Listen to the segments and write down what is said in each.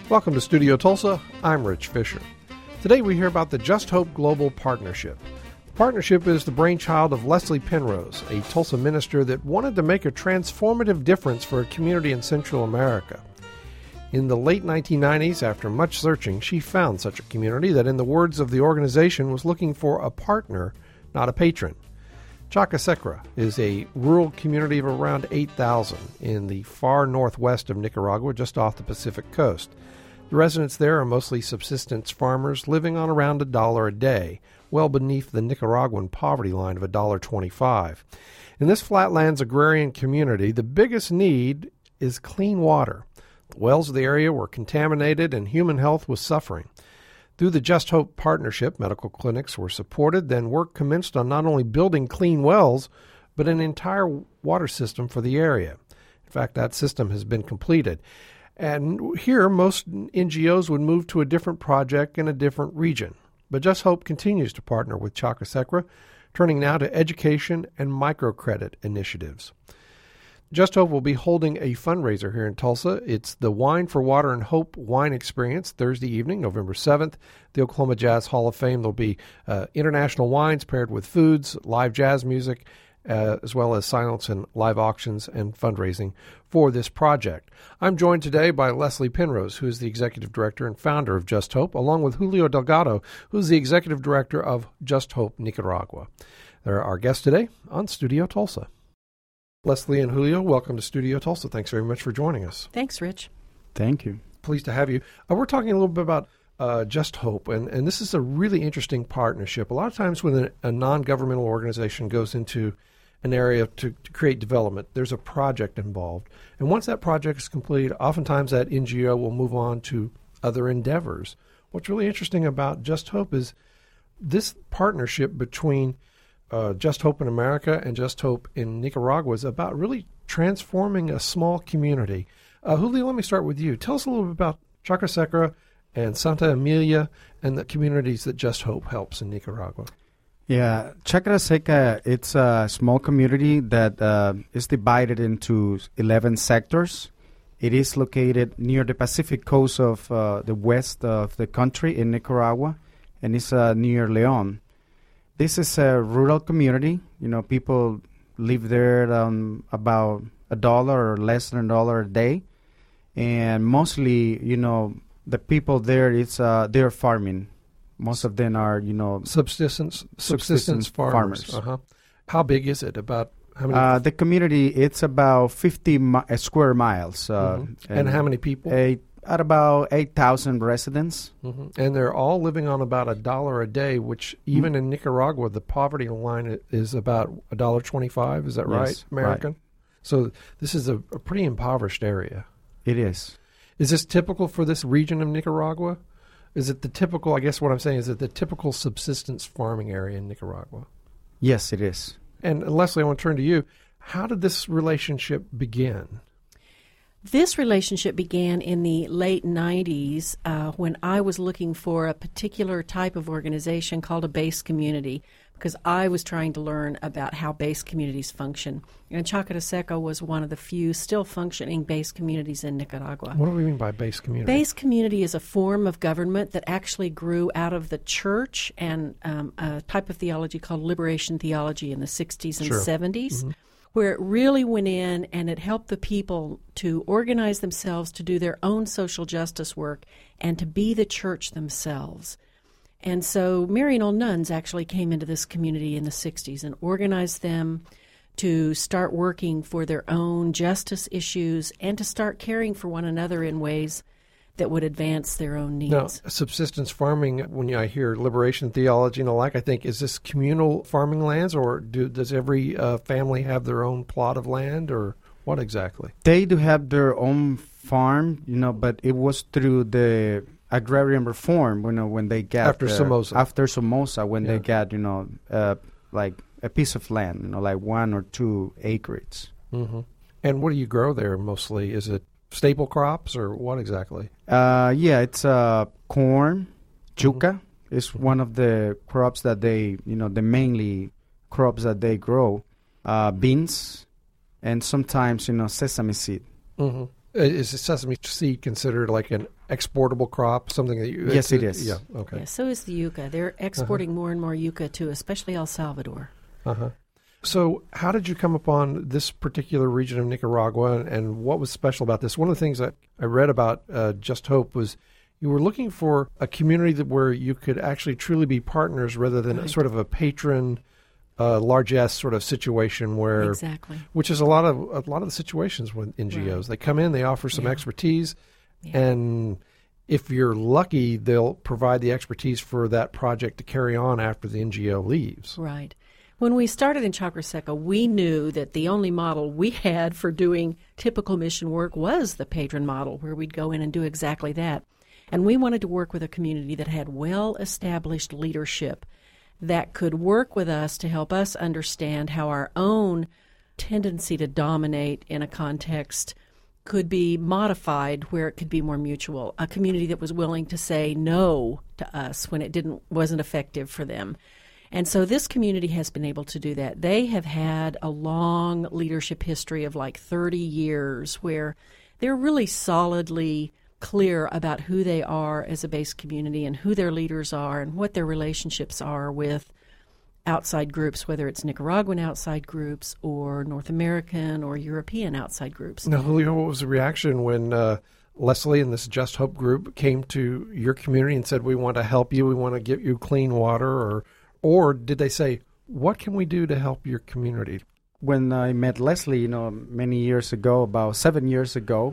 Welcome to Studio Tulsa. I'm Rich Fisher. Today we hear about the Just Hope Global Partnership. The partnership is the brainchild of Leslie Penrose, a Tulsa minister that wanted to make a transformative difference for a community in Central America. In the late 1990s, after much searching, she found such a community that, in the words of the organization, was looking for a partner, not a patron. Chacasecra is a rural community of around 8,000 in the far northwest of Nicaragua, just off the Pacific coast. The residents there are mostly subsistence farmers living on around $1 a day, well beneath the Nicaraguan poverty line of $1.25. In this flatlands agrarian community, the biggest need is clean water. The wells of the area were contaminated and human health was suffering. Through the Just Hope Partnership, medical clinics were supported, then work commenced on not only building clean wells, but an entire water system for the area. In fact, that system has been completed. And here, most NGOs would move to a different project in a different region. But Just Hope continues to partner with Chacasecra, turning now to education and microcredit initiatives. Just Hope will be holding a fundraiser here in Tulsa. It's the Wine for Water and Hope Wine Experience, Thursday evening, November 7th. The Oklahoma Jazz Hall of Fame. There'll be international wines paired with foods, live jazz music, as well as silence and live auctions and fundraising for this project. I'm joined today by Leslie Penrose, who is the Executive Director and founder of Just Hope, along with Julio Delgado, who is the Executive Director of Just Hope Nicaragua. They're our guests today on Studio Tulsa. Leslie and Julio, welcome to Studio Tulsa. Thanks very much for joining us. Thanks, Rich. Thank you. Pleased to have you. We're talking a little bit about Just Hope, and this is a really interesting partnership. A lot of times when a non-governmental organization goes into an area to create development, there's a project involved. And once that project is complete, oftentimes that NGO will move on to other endeavors. What's really interesting about Just Hope is this partnership between Just Hope in America and Just Hope in Nicaragua is about really transforming a small community. Julio, let me start with you. Tell us a little bit about Chacasecra and Santa Emilia and the communities that Just Hope helps in Nicaragua. Yeah, Chacasecra, it's a small community that is divided into 11 sectors. It is located near the Pacific coast of the west of the country in Nicaragua, and it's near León. This is a rural community. You know, people live there about $1 or less than $1 a day. And mostly, you know, the people there, they're farming. Most of them are, you know... Subsistence farmers. Uh-huh. How big is it? About how many? The community, it's about 50 square miles. Mm-hmm. And how many people? At about 8,000 residents. Mm-hmm. And they're all living on about $1 a day, which even in Nicaragua, the poverty line is about $1.25. Is that right, yes, American? Right. So this is a pretty impoverished area. It is. Is this typical for this region of Nicaragua? Is it the typical, I guess what I'm saying, is it the typical subsistence farming area in Nicaragua? Yes, it is. And Leslie, I want to turn to you. How did this relationship begin? This relationship began in the late 90s when I was looking for a particular type of organization called a base community, because I was trying to learn about how base communities function. And Chacasecra was one of the few still functioning base communities in Nicaragua. What do we mean by base community? Base community is a form of government that actually grew out of the church and a type of theology called liberation theology in the 60s and 70s. Mm-hmm. Where it really went in and it helped the people to organize themselves to do their own social justice work and to be the church themselves. And so Marianal nuns actually came into this community in the 60s and organized them to start working for their own justice issues and to start caring for one another in ways that would advance their own needs. Now, subsistence farming, when I hear liberation theology and the like, I think, is this communal farming lands, or does every family have their own plot of land, or what exactly? They do have their own farm, you know, but it was through the agrarian reform, you know, when they got... After Somoza. When they got, you know, like a piece of land, you know, like 1 or 2 acres. Mm-hmm. And what do you grow there mostly? Is it staple crops or what exactly? Yeah, it's corn, yuca is one of the crops that they, you know, the mainly crops that they grow. Beans, and sometimes, you know, sesame seed. Mm-hmm. Is sesame seed considered like an exportable crop, something that you... Yes, it is. Yeah, okay. Yeah, so is the yucca. They're exporting more and more yucca to especially El Salvador. Uh-huh. So how did you come upon this particular region of Nicaragua, and what was special about this? One of the things that I read about Just Hope was you were looking for a community where you could actually truly be partners rather than sort of a patron, largesse sort of situation where... Exactly. Which is a lot of the situations with NGOs. Right. They come in, they offer some expertise, and if you're lucky, they'll provide the expertise for that project to carry on after the NGO leaves. Right. When we started in Chacra Seca, we knew that the only model we had for doing typical mission work was the patron model, where we'd go in and do exactly that. And we wanted to work with a community that had well-established leadership that could work with us to help us understand how our own tendency to dominate in a context could be modified where it could be more mutual. A community that was willing to say no to us when it wasn't effective for them. And so this community has been able to do that. They have had a long leadership history of like 30 years where they're really solidly clear about who they are as a base community and who their leaders are and what their relationships are with outside groups, whether it's Nicaraguan outside groups or North American or European outside groups. Now, Julio, what was the reaction when Leslie and this Just Hope group came to your community and said, we want to help you, we want to get you clean water, or did they say, what can we do to help your community? When I met Leslie, many years ago, about 7 years ago,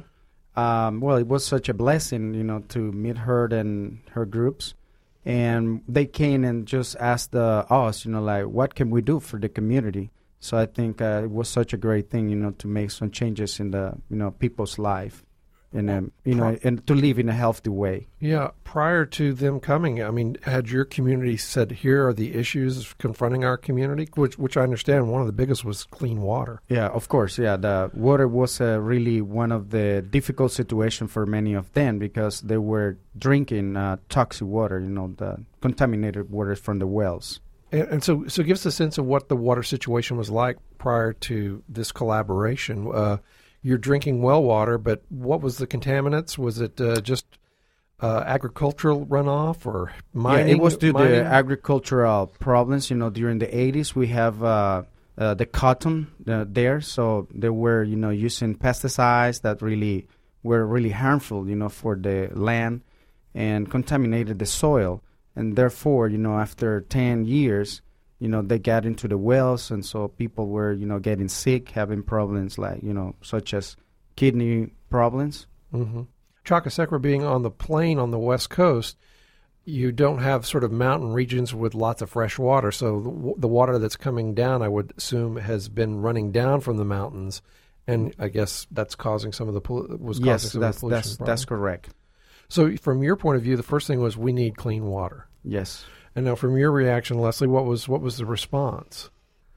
it was such a blessing, to meet her and her groups. And they came and just asked us, what can we do for the community? So I think it was such a great thing, to make some changes in the, people's life. And and to live in a healthy way. Yeah. Prior to them coming, had your community said, here are the issues confronting our community, which I understand one of the biggest was clean water. Yeah, of course. Yeah, the water was really one of the difficult situations for many of them because they were drinking toxic water, the contaminated water from the wells. And so give us a sense of what the water situation was like prior to this collaboration. You're drinking well water, but what was the contaminants? Was it just agricultural runoff or mining? Yeah, it was due to agricultural problems. During the 80s, we have the cotton there, so they were, using pesticides that were really harmful, for the land and contaminated the soil. And therefore, after 10 years, they got into the wells, and so people were, getting sick, having problems like, such as kidney problems. Mm-hmm. Chacra Seca being on the plain on the west coast, you don't have sort of mountain regions with lots of fresh water. So the water that's coming down, I would assume, has been running down from the mountains, and I guess that's causing some of the pollution. Yes, that's correct. So from your point of view, the first thing was we need clean water. Yes. And now from your reaction, Leslie, what was the response?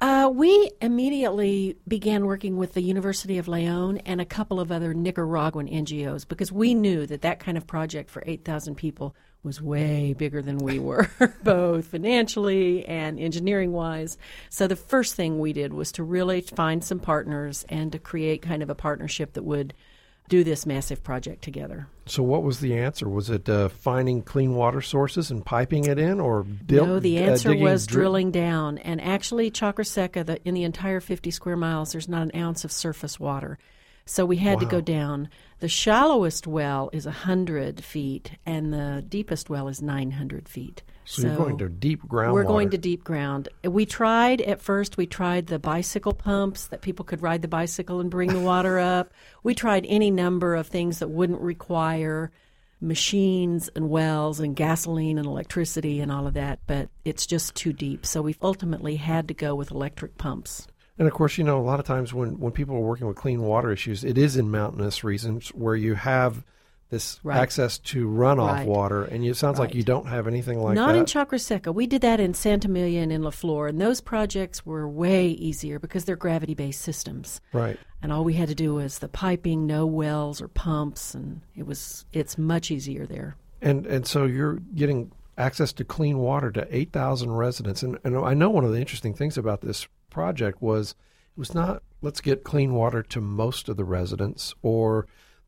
We immediately began working with the University of Leon and a couple of other Nicaraguan NGOs because we knew that kind of project for 8,000 people was way bigger than we were, both financially and engineering-wise. So the first thing we did was to really find some partners and to create kind of a partnership that would do this massive project together. So what was the answer? Was it finding clean water sources and piping it in, or No, the answer was drilling down. And actually, Chacra Seca, in the entire 50 square miles, there's not an ounce of surface water. So we had to go down. The shallowest well is 100 feet, and the deepest well is 900 feet. So you're going to deep ground We're water. going to deep ground. We tried the bicycle pumps that people could ride the bicycle and bring the water up. We tried any number of things that wouldn't require machines and wells and gasoline and electricity and all of that, but it's just too deep. So we ultimately had to go with electric pumps. And, of course, a lot of times when people are working with clean water issues, it is in mountainous regions where you have this access to runoff water, and it sounds like you don't have anything like that. Not in Chacra Seca. We did that in Santa Emilia and in La Flor, and those projects were way easier because they're gravity-based systems. Right. And all we had to do was the piping, no wells or pumps, and it's much easier there. And so you're getting access to clean water to 8,000 residents. And I know one of the interesting things about this project was it was not let's get clean water to most of the residents or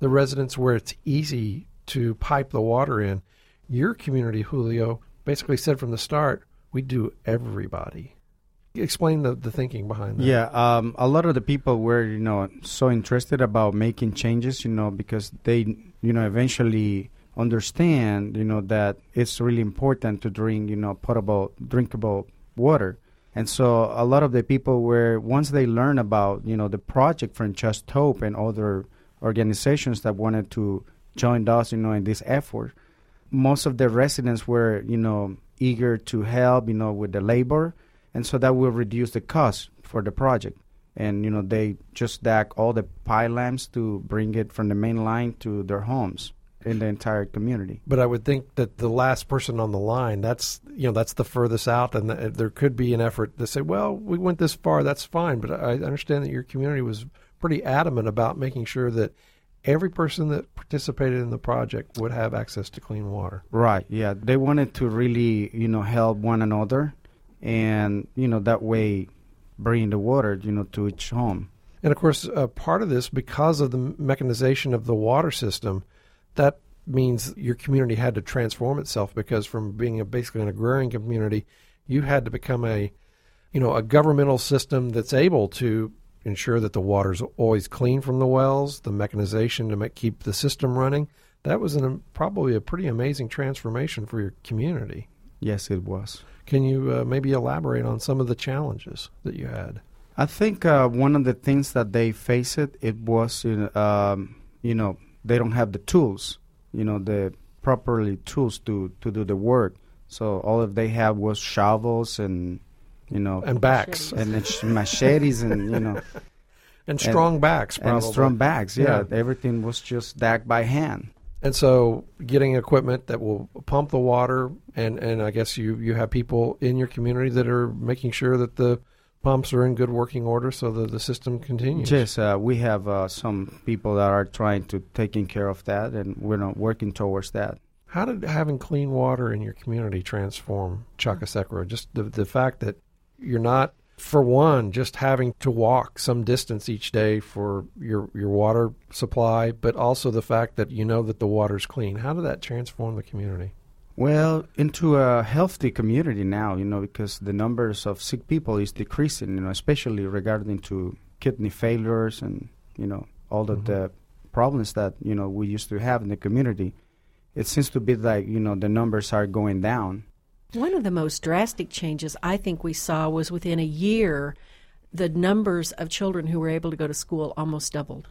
the residents where it's easy to pipe the water in. Your community, Julio, basically said from the start, we do everybody. Explain the thinking behind that. Yeah, a lot of the people were, so interested about making changes, because they, eventually understand, that it's really important to drink, potable, drinkable water. And so a lot of the people were, once they learn about, the project from Just Hope and other organizations that wanted to join us, in this effort, most of the residents were, eager to help, with the labor. And so that will reduce the cost for the project. And, they just stack all the pipe lamps to bring it from the main line to their homes in the entire community. But I would think that the last person on the line, that's the furthest out, and there could be an effort to say, well, we went this far, that's fine. But I understand that your community was pretty adamant about making sure that every person that participated in the project would have access to clean water. Right, yeah. They wanted to really, help one another, and, that way bring the water, to each home. And, of course, part of this, because of the mechanization of the water system, that means your community had to transform itself, because from being basically an agrarian community, you had to become a governmental system that's able to ensure that the water's always clean from the wells, the mechanization to keep the system running. That was probably a pretty amazing transformation for your community. Yes, it was. Can you maybe elaborate on some of the challenges that you had? I think one of the things that they faced, it was, they don't have the tools, the properly tools to do the work. So all they have was shovels and, and backs. And machetes and, and strong backs, probably. And strong backs, yeah. Everything was just stacked by hand. And so getting equipment that will pump the water, and I guess you have people in your community that are making sure that the pumps are in good working order so that the system continues. Yes, we have some people that are trying to taking care of that, and we're working towards that. How did having clean water in your community transform Chacasecro? Just the fact that you're not, for one, just having to walk some distance each day for your water supply, but also the fact that that the water's clean. How did that transform the community? Well, into a healthy community now, because the numbers of sick people is decreasing, especially regarding to kidney failures and, all of the problems that, we used to have in the community. It seems to be like, the numbers are going down. One of the most drastic changes I think we saw was within a year, the numbers of children who were able to go to school almost doubled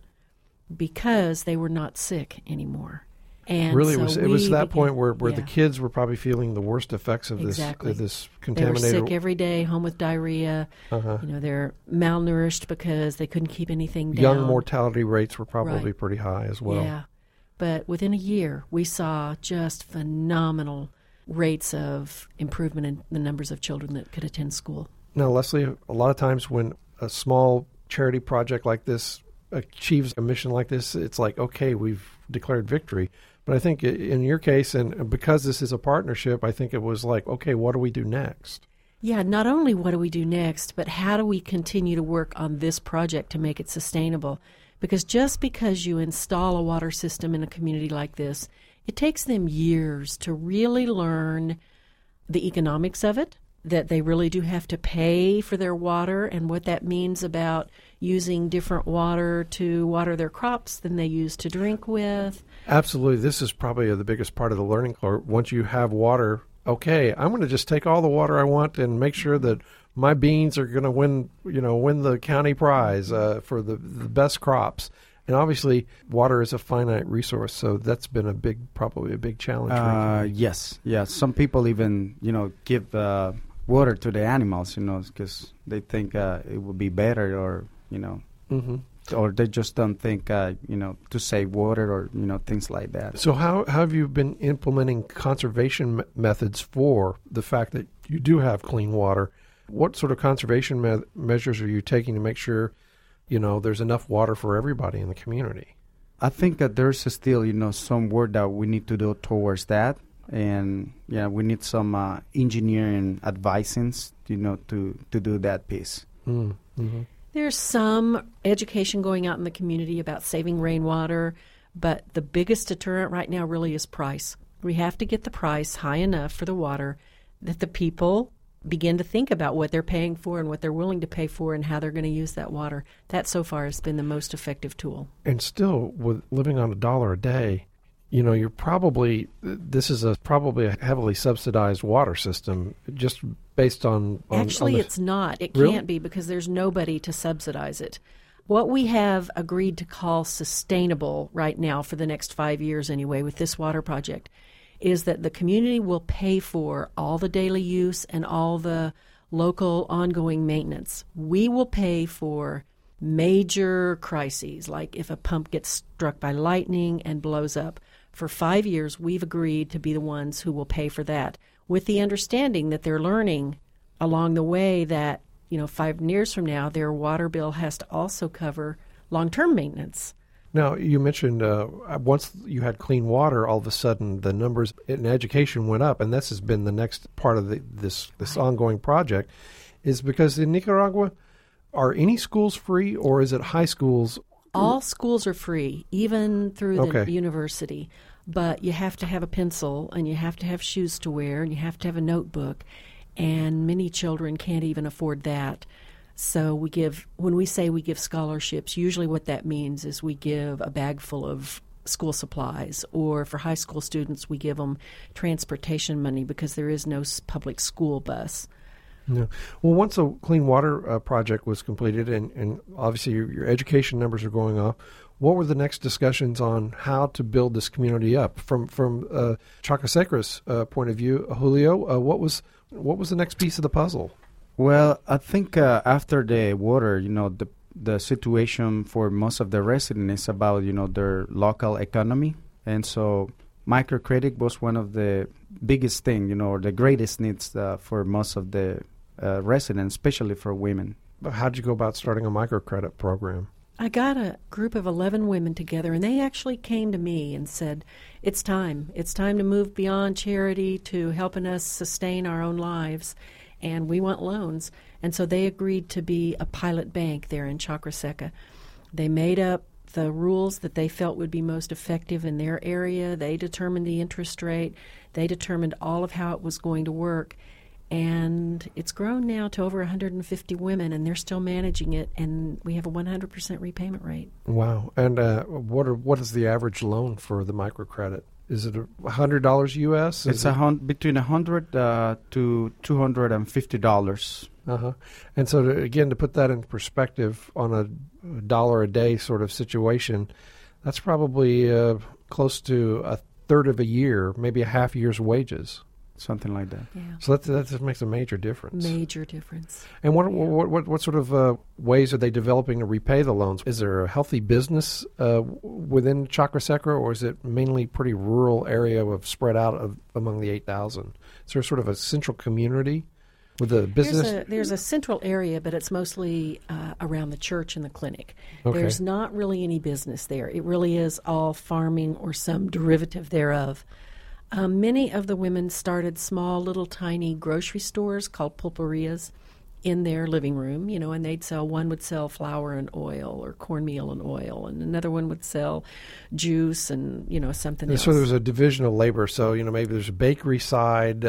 because they were not sick anymore. And really, so it was that point where the kids were probably feeling the worst effects of this contaminated. They were sick every day, home with diarrhea. They're malnourished because they couldn't keep anything down. Young mortality rates were probably pretty high as well. Yeah, but within a year, we saw just phenomenal rates of improvement in the numbers of children that could attend school. Now, Leslie, a lot of times when a small charity project like this achieves a mission like this, it's like, okay, we've declared victory. But I think in your case, and because this is a partnership, I think it was like, okay, what do we do next? Yeah, not only what do we do next, but how do we continue to work on this project to make it sustainable? Because just because you install a water system in a community like this, it takes them years to really learn the economics of it, that they really do have to pay for their water and what that means about using different water to water their crops than they use to drink with. Absolutely. This is probably the biggest part of the learning curve. Once you have water, okay, I'm going to just take all the water I want and make sure that my beans are going to win the county prize for the best crops. And obviously, water is a finite resource, so that's been probably a big challenge. Yes. Some people even, give water to the animals, because they think it would be better, or or they just don't think, to save water, or things like that. So how have you been implementing conservation methods for the fact that you do have clean water? What sort of conservation measures are you taking to make sure there's enough water for everybody in the community? I think that there's still, some work that we need to do towards that. And, we need some engineering advisings, to do that piece. There's some education going out in the community about saving rainwater, But the biggest deterrent right now really is price. We have to get the price high enough for the water that the people begin to think about what they're paying for and what they're willing to pay for and how they're going to use that water. That so far has been the most effective tool. And still, with living on $1 a day, you're probably, this is probably a heavily subsidized water system just based on Actually, it's not. It can't be because there's nobody to subsidize it. What we have agreed to call sustainable right now for the next 5 years anyway with this water project is that the community will pay for all the daily use and all the local ongoing maintenance. We will pay for major crises, like if a pump gets struck by lightning and blows up. For 5 years, we've agreed to be the ones who will pay for that, with the understanding that they're learning along the way that, 5 years from now, their water bill has to also cover long-term maintenance. Now, you mentioned once you had clean water, all of a sudden the numbers in education went up, and this has been the next part of this ongoing project, is because in Nicaragua, are any schools free, or is it high schools? All schools are free, even through the university, but you have to have a pencil, and you have to have shoes to wear, and you have to have a notebook, and many children can't even afford that. So when we say we give scholarships, usually what that means is we give a bag full of school supplies, or for high school students, we give them transportation money because there is no public school bus. Yeah. Well, once the clean water project was completed, and obviously your education numbers are going up, what were the next discussions on how to build this community up? From Chacra Secra's point of view, Julio, what was the next piece of the puzzle? Well, I think after the water, the situation for most of the residents is about, their local economy. And so microcredit was one of the biggest thing, or the greatest needs for most of the residents, especially for women. But how did you go about starting a microcredit program? I got a group of 11 women together, and they actually came to me and said, it's time. It's time to move beyond charity to helping us sustain our own lives, and we want loans. And so they agreed to be a pilot bank there in Chacra Seca. They made up the rules that they felt would be most effective in their area. They determined the interest rate. They determined all of how it was going to work. And it's grown now to over 150 women, and they're still managing it, and we have a 100% repayment rate. Wow. And what is the average loan for the microcredit? Is it $100 U.S.? It's between $100 to $250. Uh-huh. And so, to put that in perspective on a $1 a day sort of situation, that's probably close to a third of a year, maybe a half year's wages. Something like that. Yeah. So that just makes a major difference. Major difference. And what sort of ways are they developing to repay the loans? Is there a healthy business within Chacra Seca, or is it mainly pretty rural area spread out among the 8,000? Is there sort of a central community with a business? There's a central area, but it's mostly around the church and the clinic. Okay. There's not really any business there. It really is all farming or some derivative thereof. Many of the women started small, little, tiny grocery stores called pulperias in their living room, and one would sell flour and oil or cornmeal and oil, and another one would sell juice and, something else. So there's a division of labor. So, maybe there's a bakery side,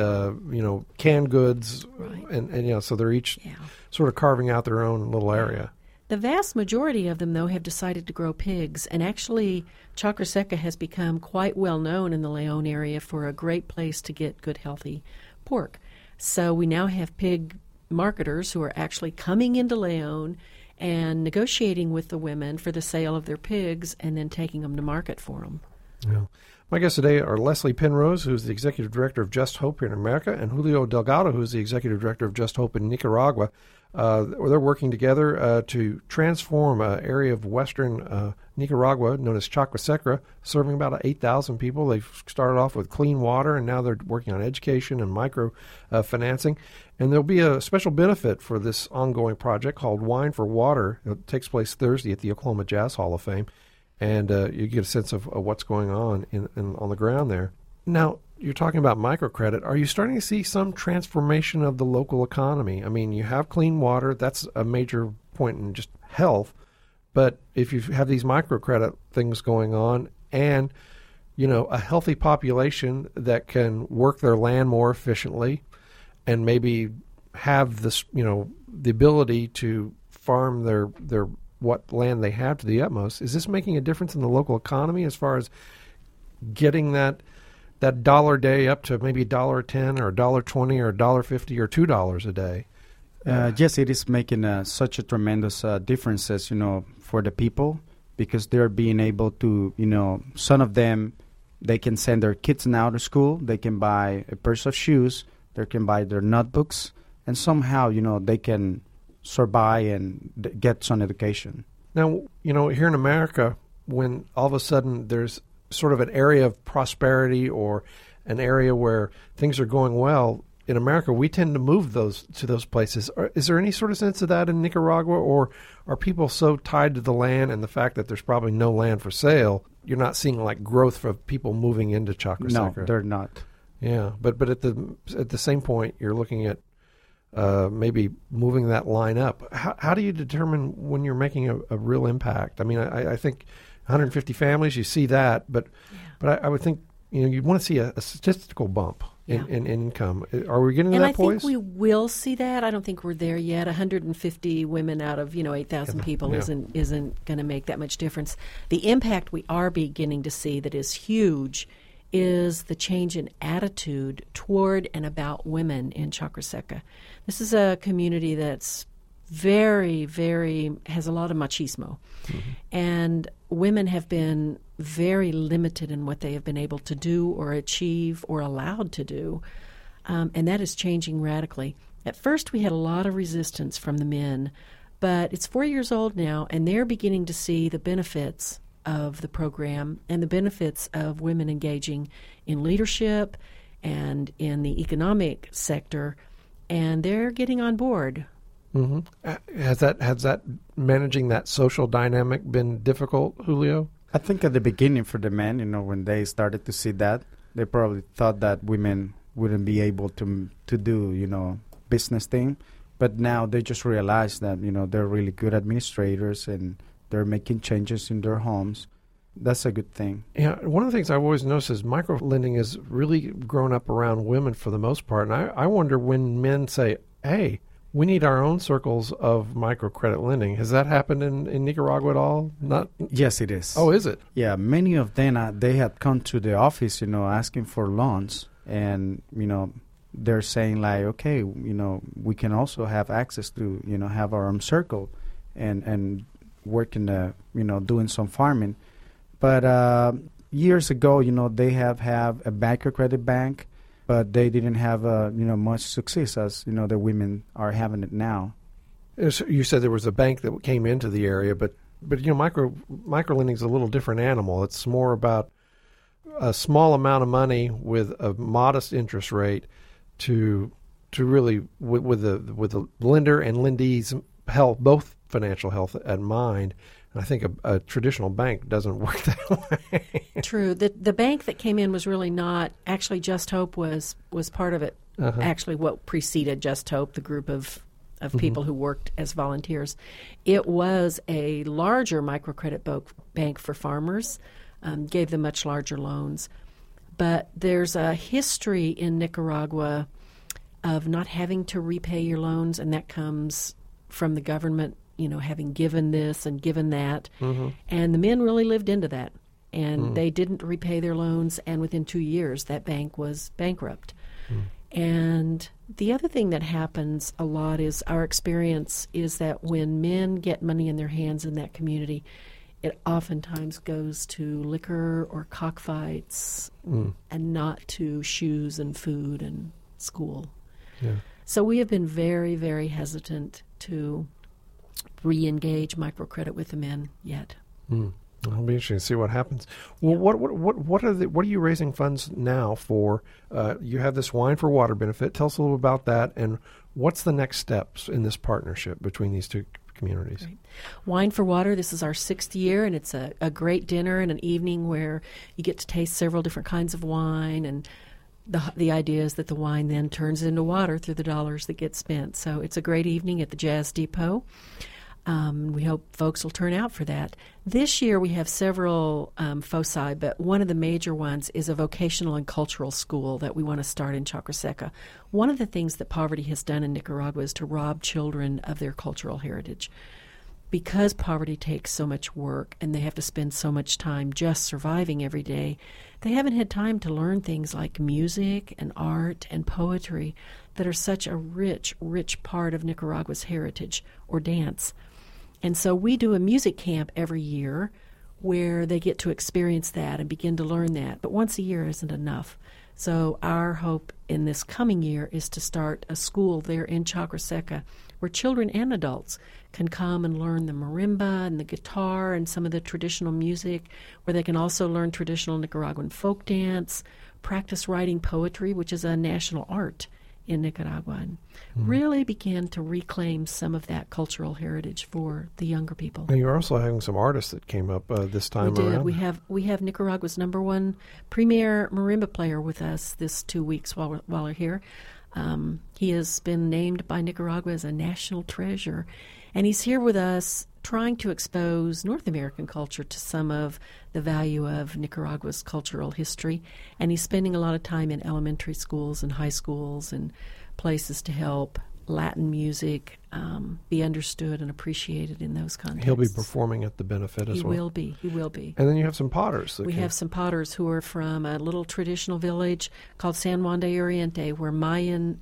canned goods, right. and so they're each sort of carving out their own little area. The vast majority of them, though, have decided to grow pigs, and actually Chacra Seca has become quite well known in the Leon area for a great place to get good, healthy pork. So we now have pig marketers who are actually coming into Leon and negotiating with the women for the sale of their pigs and then taking them to market for them. Yeah. My guests today are Leslie Penrose, who's the Executive Director of Just Hope here in America, and Julio Delgado, who's the Executive Director of Just Hope in Nicaragua. They're working together to transform an area of western Nicaragua known as Chacra Seca, serving about 8,000 people. They've started off with clean water, and now they're working on education and micro financing. And there'll be a special benefit for this ongoing project called Wine for Water. It takes place Thursday at the Oklahoma Jazz Hall of Fame, and you get a sense of what's going on on the ground there. Now, you're talking about microcredit. Are you starting to see some transformation of the local economy? I mean, you have clean water. That's a major point in just health. But if you have these microcredit things going on, and a healthy population that can work their land more efficiently and maybe have this, the ability to farm their what land they have to the utmost. Is this making a difference in the local economy as far as getting that dollar a day up to maybe $1.10 or $1.20 or $1.50 or $2 a day? Yes, it is making such a tremendous differences, for the people, because they're being able to, some of them, they can send their kids now to school. They can buy a pair of shoes. They can buy their notebooks. And somehow, they can survive and get some education. Now, here in America, when all of a sudden there's sort of an area of prosperity or an area where things are going well, in America, we tend to move to those places. Is there any sort of sense of that in Nicaragua, or are people so tied to the land and the fact that there's probably no land for sale, you're not seeing like growth for people moving into Chacra Seca? No, they're not. Yeah, but at the same point, you're looking at maybe moving that line up. How do you determine when you're making a real impact? I mean, I think 150 families, you see that, but I would think you'd want to see a statistical bump in income. Are we getting to that point? And I think we will see that. I don't think we're there yet. 150 women out of 8,000 people isn't going to make that much difference. The impact we are beginning to see that is huge is the change in attitude toward and about women in Chacra Seca. This is a community that's very, very, has a lot of machismo. Mm-hmm. And women have been very limited in what they have been able to do or achieve or allowed to do. And that is changing radically. At first, we had a lot of resistance from the men, but it's 4 years old now, and they're beginning to see the benefits of the program and the benefits of women engaging in leadership and in the economic sector, and they're getting on board. Mm-hmm. Has that managing that social dynamic been difficult, Julio? I think at the beginning for the men, when they started to see that, they probably thought that women wouldn't be able to do, business thing. But now they just realize that, they're really good administrators and they're making changes in their homes. That's a good thing. Yeah, one of the things I've always noticed is microlending has really grown up around women for the most part. And I wonder when men say, hey, we need our own circles of microcredit lending. Has that happened in Nicaragua at all? Not. Yes, it is. Oh, is it? Yeah, many of them, they had come to the office, asking for loans. And, they're saying like, okay, we can also have access to, have our own circle and work in the, doing some farming. But years ago, they have a microcredit bank, but they didn't have, much success as, the women are having it now. You said there was a bank that came into the area, but microlending is a little different animal. It's more about a small amount of money with a modest interest rate to really with the lender and lendee's health, both financial health at mind. And I think a traditional bank doesn't work that way. True. The bank that came in was really not, actually Just Hope was part of it. Uh-huh. Actually what preceded Just Hope, the group of people who worked as volunteers. It was a larger microcredit bank for farmers, gave them much larger loans. But there's a history in Nicaragua of not having to repay your loans, and that comes from the government, having given this and given that. Mm-hmm. And the men really lived into that. And they didn't repay their loans, and within 2 years, that bank was bankrupt. And the other thing that happens a lot is our experience is that when men get money in their hands in that community, it oftentimes goes to liquor or cockfights and not to shoes and food and school. Yeah. So we have been very, very hesitant to re-engage microcredit with the men yet. It'll be interesting to see what happens. Well, what are you raising funds now for? You have this Wine for Water benefit. Tell us a little about that, and what's the next steps in this partnership between these two communities? Right. Wine for Water, this is our 6th year, and it's a great dinner and an evening where you get to taste several different kinds of wine, and the idea is that the wine then turns into water through the dollars that get spent. So it's a great evening at the Jazz Depot. We hope folks will turn out for that. This year we have several foci, but one of the major ones is a vocational and cultural school that we want to start in Chacra Seca. One of the things that poverty has done in Nicaragua is to rob children of their cultural heritage. Because poverty takes so much work and they have to spend so much time just surviving every day, they haven't had time to learn things like music and art and poetry that are such a rich, rich part of Nicaragua's heritage, or dance. And so we do a music camp every year where they get to experience that and begin to learn that. But once a year isn't enough. So our hope in this coming year is to start a school there in Chacra Seca where children and adults can come and learn the marimba and the guitar and some of the traditional music, where they can also learn traditional Nicaraguan folk dance, practice writing poetry, which is a national art in Nicaragua, and really begin to reclaim some of that cultural heritage for the younger people. And you're also having some artists that came up this time around. We have Nicaragua's #1 premier marimba player with us this 2 weeks while we're here. He has been named by Nicaragua as a national treasure, and he's here with us trying to expose North American culture to some of the value of Nicaragua's cultural history. And he's spending a lot of time in elementary schools and high schools and places to help Latin music be understood and appreciated in those contexts. He'll be performing at the benefit as well. He will be. And then you have some potters. We have some potters who are from a little traditional village called San Juan de Oriente, where Mayan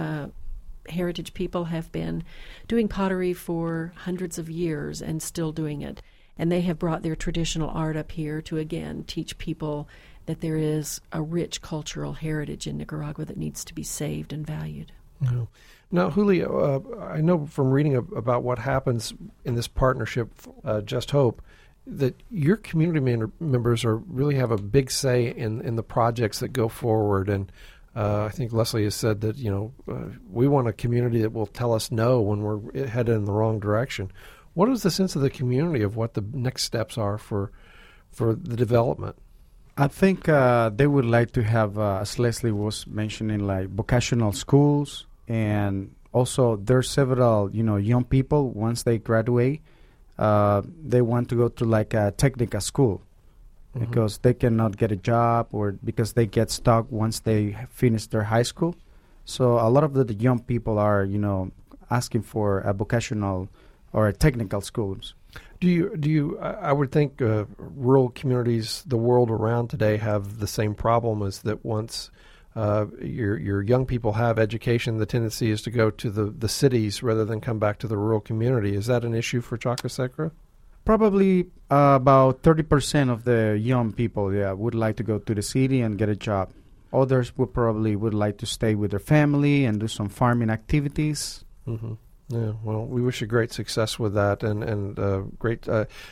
heritage people have been doing pottery for hundreds of years and still doing it. And they have brought their traditional art up here to, again, teach people that there is a rich cultural heritage in Nicaragua that needs to be saved and valued. No. Now, Julio, I know from reading about what happens in this partnership, Just Hope, that your community members really have a big say in the projects that go forward. And I think Leslie has said that, we want a community that will tell us no when we're headed in the wrong direction. What is the sense of the community of what the next steps are for the development? I think they would like to have, as Leslie was mentioning, like vocational schools. And also there's several, young people, once they graduate, they want to go to like a technical school because they cannot get a job or because they get stuck once they finish their high school. So a lot of the young people are, asking for a vocational or a technical schools. Do you? I would think rural communities the world around today have the same problem, as that once your young people have education, the tendency is to go to the cities rather than come back to the rural community. Is that an issue for Chacra Seca? Probably about 30% of the young people, would like to go to the city and get a job. Others would like to stay with their family and do some farming activities. Mm-hmm. Yeah, well, we wish you great success with that, and great.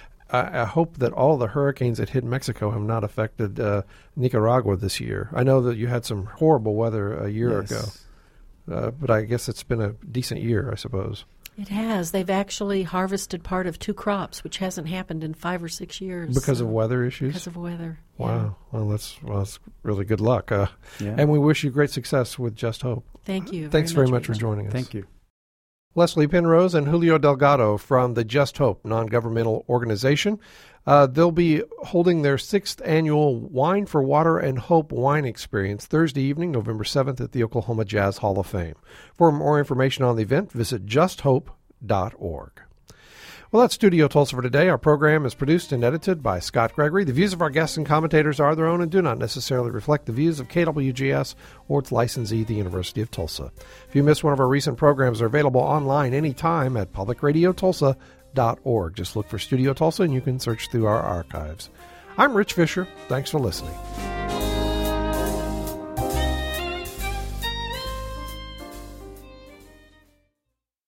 I hope that all the hurricanes that hit Mexico have not affected Nicaragua this year. I know that you had some horrible weather a year ago, but I guess it's been a decent year, I suppose. It has. They've actually harvested part of 2 crops, which hasn't happened in 5 or 6 years. Because of weather issues? Because of weather. Wow. Yeah. Well, that's really good luck. And we wish you great success with Just Hope. Thank you. Thanks very much for joining us. Thank you. Leslie Penrose and Julio Delgado from the Just Hope non-governmental organization. They'll be holding their 6th annual Wine for Water and Hope wine experience Thursday evening, November 7th at the Oklahoma Jazz Hall of Fame. For more information on the event, visit justhope.org. Well, that's Studio Tulsa for today. Our program is produced and edited by Scott Gregory. The views of our guests and commentators are their own and do not necessarily reflect the views of KWGS or its licensee, the University of Tulsa. If you missed one of our recent programs, they're available online anytime at publicradiotulsa.org. Just look for Studio Tulsa and you can search through our archives. I'm Rich Fisher. Thanks for listening.